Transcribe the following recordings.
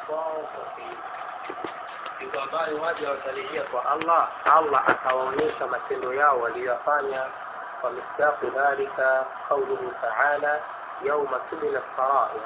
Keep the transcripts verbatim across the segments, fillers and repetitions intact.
kwao ambayo waja watarejea kwa Allah, Allah atawaonyesha matendo yao waliyofanya. Kwa misdaqu dhalika qawluhu ta'ala yawma tubla as-sarair.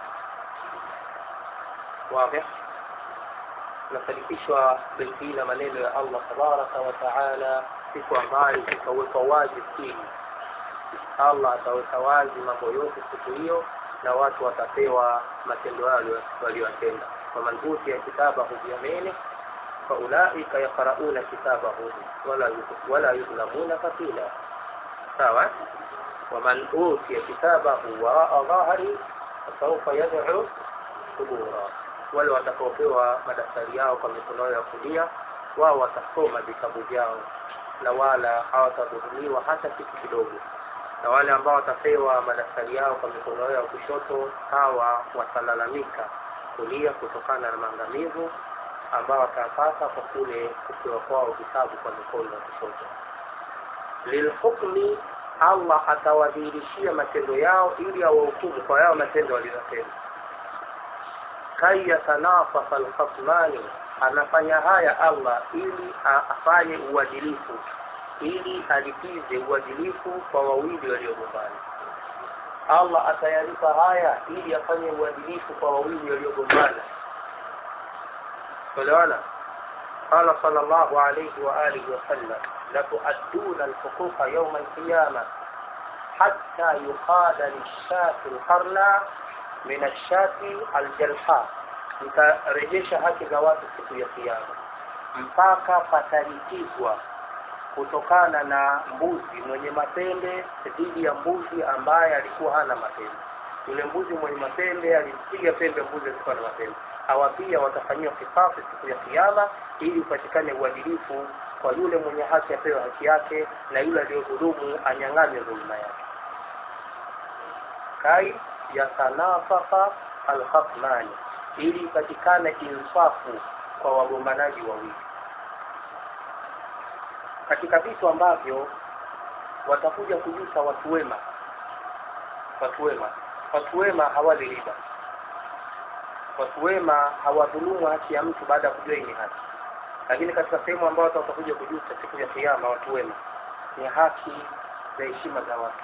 Wazi? Nasadikishwa bila maneno ya Allah tabaraka wa taala, siku ambayo itawekwa wazi siri. Allah ataweka wazi mambo yote siku hiyo, na watu watapewa matendo yao waliyotenda. Faman utiya kitabahu biyaminihi faulaika yaqra'una kitabahum wala wala yuzlamuna fatila. Sawa? Waman utiya kitabahu wara'a dhahri fasawfa yad'u thubura. Wale watakaopewa madaftari yao kwa mikono ya kulia, wao watasoma vitabu vyao na wala hawatadhulumiwa hata kitu kidogo. Na wale ambao watapewa madaftari yao kwa mikono ya kushoto, hawa watalalamika kulia kutokana na maangamivu ambao watapata kwa kule kupewa kwao vitabu kwa mikono ya kushoto. Lilhukmi, Allah atawadhihirishia matendo yao ili awahukumu kwa yao matendo waliyotenda. Kaya tanafafa al-khasmani, anafanya haya Allah ili afanye uadilifu, ili alipize uadilifu kwa wawili waliogombana. Allah atayalipa haya ili afanye uadilifu kwa wawili waliogombana. Tuelewana? Qala sallallahu alayhi wa alihi wa sallam la tu'adduna al-huquqa yawm al-qiyamah hatta yuqada lish-shati al-qarna min ash-shati al-jalha. Mtarejesha haki za watu siku ya kiyama mpaka patalikizwa kutokana na mbuzi mwenye mapembe dhidi ya mbuzi ambaye alikuwa hana mapembe. Yule mbuzi mwenye mapembe alimpiga pembe mbuzi alikuwa na mapembe. Hawa pia watafanywa kisasi siku ya kiyama ili upatikane uadilifu kwa yule mwenye haki apewe haki yake na yule aliyodhulumu anyang'anywe dhulma yake. Kai yatanafafa al-khasmani, ili ipatikane insafu kwa wagombanaji wawili. Katika vitu ambavyo watakuja kujuta watu wema, watu wema, watu wema hawali riba. Watu wema hawadhulumu haki ya mtu baada ya kujua ni haki. Lakini katika sehemu ambayo watu watakuja kujuta siku ya kiyama, watu wema, ni haki za heshima za watu.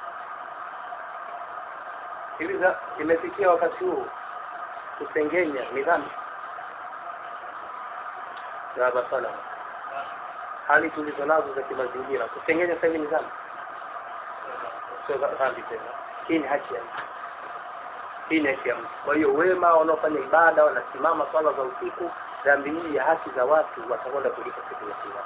Hivi imefikia wakati huu kusengenya ni dhambi. Ya basala. Hali tulizo nazo za kimazingira, kusengenya sasa ni dhambi. Sio dhambi tena. Hii ni haki ya mtu. Hii ni haki ya mtu. Kwa hiyo wema wanaofanya ibada, wanasimama swala za usiku, dhambi hii ya haki za watu watakwenda kulipa siku ya kiyama.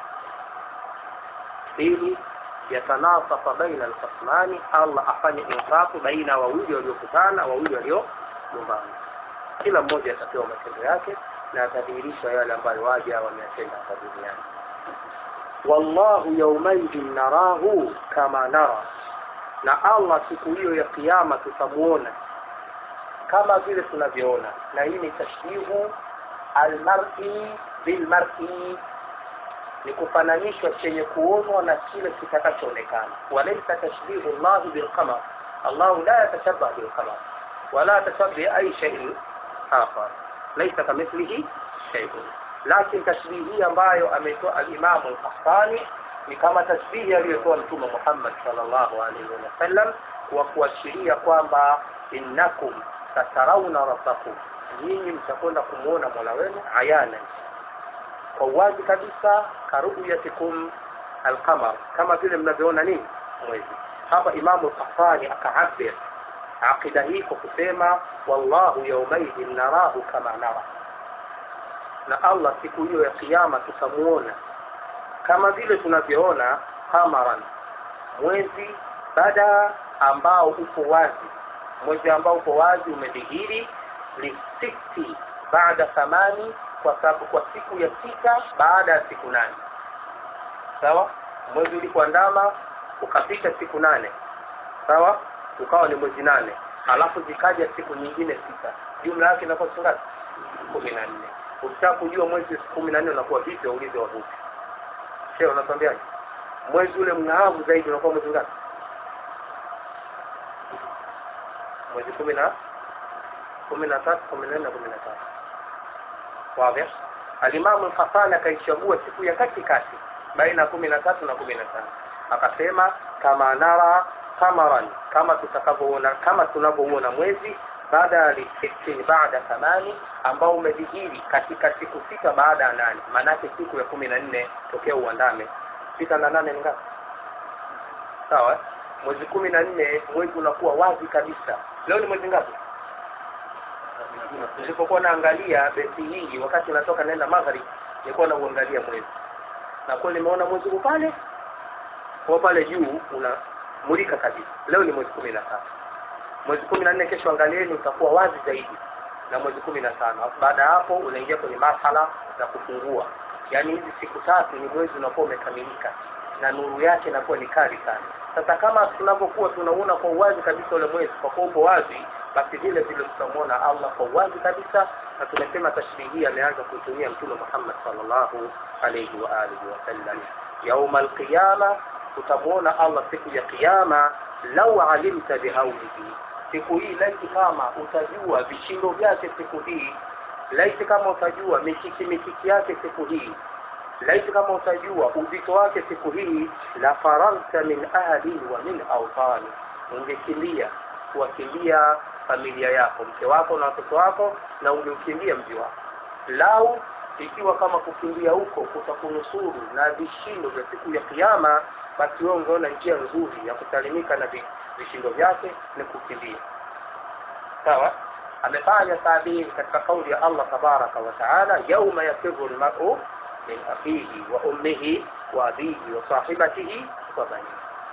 Pili, yatanasafa baina al-khasmani, Allah afanye insafu baina wawili waliokutana, wawili waliogombana. Kila mmoja atapewa matendo yake na atadhihirishwa yale ambayo waja wameyatenda hapa duniani. Wallahu yawmaidhin narahu kama nara, na Allah siku hiyo ya kiyama tutamuona kama vile tunavyoona. Na hii ni tashbihu al-mar'i bil mar'i, ni kufananishwa chenye kuonwa na kile kitakachoonekana. Walaysa tashbihu Allah bil qamar, Allah la yatashabba bil qamar wala tashabbi ay shay'in akhar, laysa kamithlihi shay'un. Lakini tashbihi ambayo ametoa al-Imam al-Qahtani ni kama tashbihi aliyotoa Mtume Muhammad sallallahu alaihi wasallam kwa kuashiria kwamba innakum tatarawna rabbakum, nyinyi mtakwenda kumuona Mola wenu ayana, kwa wazi kabisa, karuyatikum al-qamar, kama vile mnavyoona nini mwezi. Hapa Imam al-Qahtani akaabir aqida hii kwa kusema wallahu yawmaidhin narahu kama nara, na Allah siku hiyo ya kiyama tutamuona kama vile tunavyoona qamaran, mwezi bada ambao uko wazi, mwezi ambao uko wazi umedhihiri lisiti baada thamani, kwa sababu kwa siku ya sita baada ya siku nane. Sawa? Mwezi ulikuandama ukapita siku nane. Sawa? Ukawa ni mwezi nane. Halafu zikaja siku nyingine sita. Jumla yake inakuwa ngapi? kumi na nne. Ukitaka kujua mwezi kumi na nne unakuwa vipi, uulize wavuti. Sheikh unatuambiaje? Mwezi ule mng'aavu zaidi unakuwa mwezi ngapi? Mwezi kumi na kumi na tatu, kumi na nne, kumi na tano. Wazi? Al-Imam al-Hassani akaichagua siku ya katikati baina kumi na tatu na kumi na tano. Akasema kama nara kamaran, kama tutakavyoona, kama tunavyoona mwezi baada ya sitini baada thamani, ambao umedhihiri katika siku sita baada ya nane. Maana yake siku ya kumi na nne tokea uandame. Sita na nane ni ngapi? Sawa? Mwezi kumi na nne mwezi unakuwa wazi kabisa. Leo ni mwezi ngapi? Nilipokuwa naangalia beti hii wakati natoka naenda magharibi, nilikuwa nauangalia mwezi. Na kwa nimeona mwezi uko pale. Kwa pale juu unamulika kabisa. Leo ni mwezi kumi na tatu. Mwezi kumi na nne kesho angalieni utakuwa wazi zaidi. Na mwezi kumi na tano. Baada hapo unaingia kwenye marhala za kufungua. Yaani hizi siku tatu ni mwezi unakuwa umekamilika na nuru yake inakuwa ni kali sana. Sasa kama tunapokuwa tunaona kwa uwazi kabisa ule mwezi kwa kuwa uko wazi, basi vile vile tutamuona Allah kwa uwazi kabisa. Na tumesema tashbihi ameanza kutumia Mtume Muhammad sallallahu alayhi wa alihi wasallam. Yaum al-qiyama tutamuona Allah siku ya kiyama. Lau alimta bihaulihi, siku hii laiti kama utajua vishindo vyake siku hii, laiti kama utajua mikiki mikiki yake siku hii, laiti kama utajua uzito wake siku hii, la faranta min ahli wa min awtani, ungekimbia kuwakimbia familia yako, mke wako na watoto wako, na ungekimbia mji wako. Lau ikiwa kama kukimbia huko kutakunusuru na vishindo vya siku ya kiyama, basi wewe ungeona njia nzuri ya kusalimika na vishindo vyake ni kukimbia. Sawa? Amefanya tabiri katika kauli ya Allah tabaraka wa taala, yauma yafirru al-mar'u min akhihi wa ummihi wa abihi wa sahibatihi wa banihi.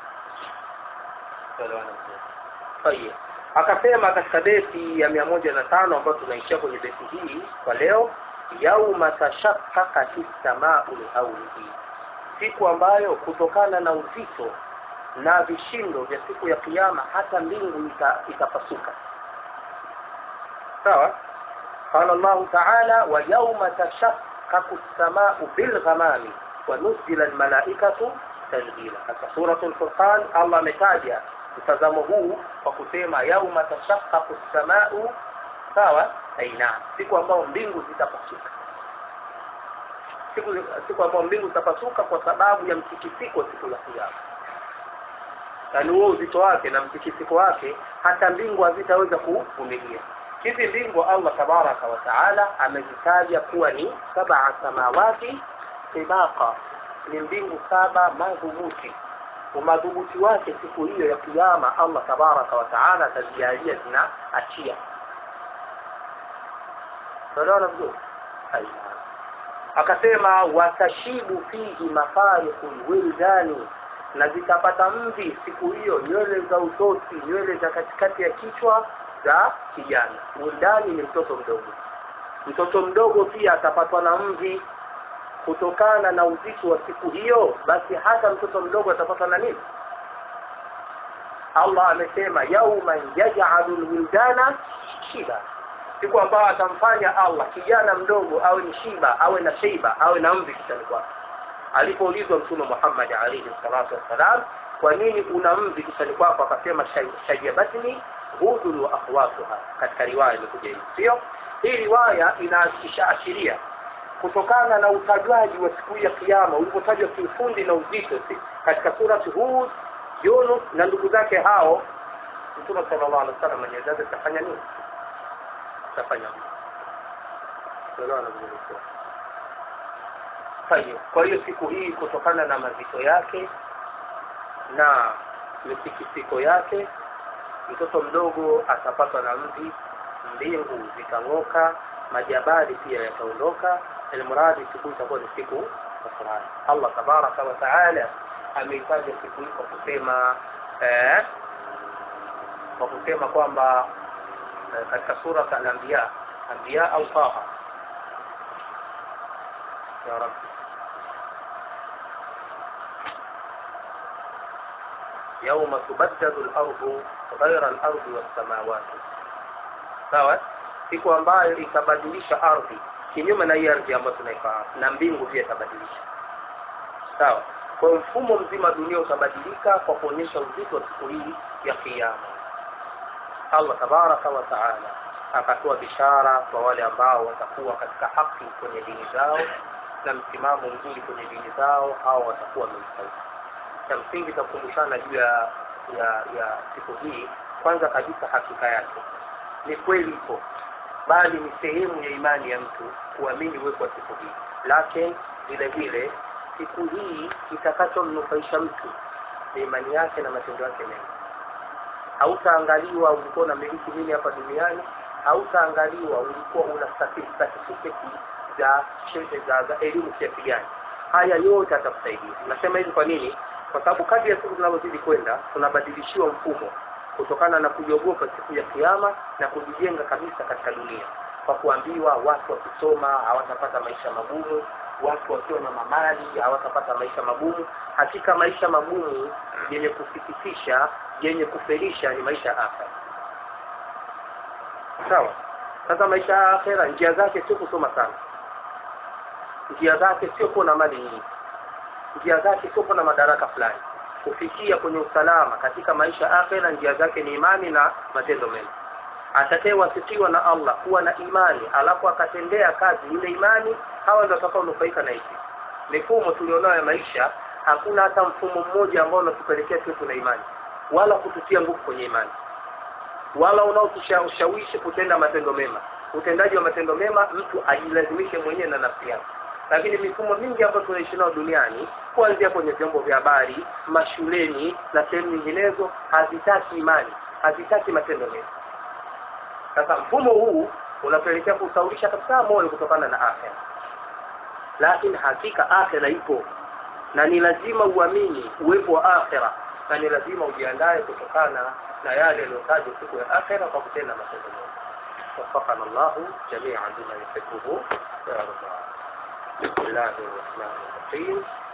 Tayeb. Akasema katika beti ya mia moja na tano ambayo tunaishia kwenye beti hii kwa leo, yauma tashaqqaqat as-samaa'u li-hawlihi, siku ambayo kutokana na uzito na vishindo vya siku ya kiyama hata mbingu ita, itapasuka. Sawa? Qala Allah ta'ala, wa yawma tashaqqaqu as-samaa'u bil-ghamami wa nuzila al-malaa'ikatu tanzila. Katika suratul Furqan Allah ametaja mtazamo huu kwa kusema yauma tashaqqaqu as-samaa'u, sawa, aina siku ambayo mbingu zitapasuka. Siku siku ambayo mbingu zitapasuka kwa sababu ya mtikisiko siku ya kiyama. Yani huo uzito wake na mtikisiko wake hata mbingu hazitaweza kuvumilia. Hizi mbingu Allah tabaraka wa taala amezitaja kuwa ni sab'a samawati tibaqa, ni mbingu saba madhubuti. Umadhubuti wake siku hiyo ya kiyama Allah tabaraka wa taala atazijalia zinaachia. Tunaona vizuri? Haya. Akasema watashibu fihi mafariqul wildani, na zitapata mvi siku hiyo nywele za utosi, nywele za katikati ya kichwa za kijana. Wildani ni mtoto mdogo. Mtoto mdogo pia atapatwa na mvi kutokana na uzito wa siku hiyo, basi hata mtoto mdogo atapatwa na nini? Allah amesema yauma yaj'alul wildana shiba, siku ambayo atamfanya Allah kijana mdogo awe ni shiba, awe na sheiba, awe na mvi kichwani kwake. Alipoulizwa Mtume Muhammad alayhi salatu wasalam, kwa nini una mvi kichwani kwako? Akasema shayabatni hudul wa akhwatuha. Katika riwaya imekuja hivi, sio? Hii riwaya inaashiria kutokana na utajwaji wa siku ya kiyama ulipotajwa kiufundi na uzito katika surati Hud, Yunus na ndugu zake hao, Mtume sallallahu alaihi wasallam anaeleza atafanya nini? Atafanya nini? Sallallahu alaihi wasallam. Kwa hiyo siku hii kutokana na mazito yake na mitikisiko yake, mtoto mdogo atapatwa na mvi, mbingu zitang'oka, majabali pia yataondoka. Almuradi siku itakuwa ni siku ya furaha. Allah tabaraka wa taala ameitaja siku hii kwa kusema eh kwa kusema kwamba eh, katika sura al-Anbiya, Anbiya au Taha, ya Rabb, يوم تبدل الأرض غير الأرض والسماوات. sawa, siku ambayo itabadilisha ardhi kinyume na hiyo ardhi ambayo tunaifahamu, na mbingu pia itabadilisha. Sawa, kwa mfumo mzima dunia utabadilika kwa kuonyesha uzito wa siku hii ya kiyama. Allah tabaraka wa taala akatoa bishara kwa wale ambao watakuwa katika haki kwenye dini zao na msimamo mzuri kwenye dini zao, au watakuwa wamenufaika. Cha msingi takumbushana juu ya ya ya siku hii. Kwanza kabisa, hakika yake ni kweli ipo, bali ni sehemu ya imani ya mtu kuamini uwepo wa siku hii. Lakini vile vile siku hii itakachomnufaisha mtu ni imani yake na matendo yake mema. Hautaangaliwa ulikuwa na miliki nini hapa duniani, hautaangaliwa ulikuwa una certificate za shule za, za elimu kiasi gani. Haya yote yatakusaidia. Nasema hivi kwa nini? Kwa sababu kadri ya siku zinazozidi kwenda tunabadilishiwa mfumo kutokana na kujogopa siku ya kiyama na kujijenga kabisa katika dunia, kwa kuambiwa watu wakisoma hawatapata maisha magumu, watu wakiwa na mamali hawatapata maisha magumu. Hakika maisha magumu yenye kusikitisha, yenye kufelisha ni maisha ya akhera. Sawa? Sasa maisha ya akhera njia zake sio kusoma sana, njia zake sio kuwa na mali nyingi, njia zake sio kuwa na madaraka fulani. Kufikia kwenye usalama katika maisha ya akhera njia zake ni imani na matendo mema. Atakayewasifiwa na Allah kuwa na imani alafu akatendea kazi ile imani, hawa ndio watakaonufaika na hiki. Mifumo tulionayo ya maisha, hakuna hata mfumo mmoja ambao unatupelekea tuwe na imani wala kututia nguvu kwenye imani, wala unaotushawishi kutenda matendo mema. Utendaji wa matendo mema mtu ajilazimishe mwenyewe na nafsi yake. Lakini mifumo mingi ambayo tunaishi nayo duniani, kuanzia kwenye vyombo vya habari, mashuleni na sehemu nyinginezo, hazitaki imani, hazitaki matendo mema. Sasa mfumo huu unapelekea kusaulisha kabisa moyo kutokana na akhera. Lakini hakika akhera ipo, na ni lazima uamini uwepo wa akhera, na ni lazima ujiandae kutokana na yale yaliyotajwa siku ya akhera kwa kutenda matendo mema. وفقنا الله جميعا بما يحبه ويرضاه. بسم الله الرحمن الرحيم.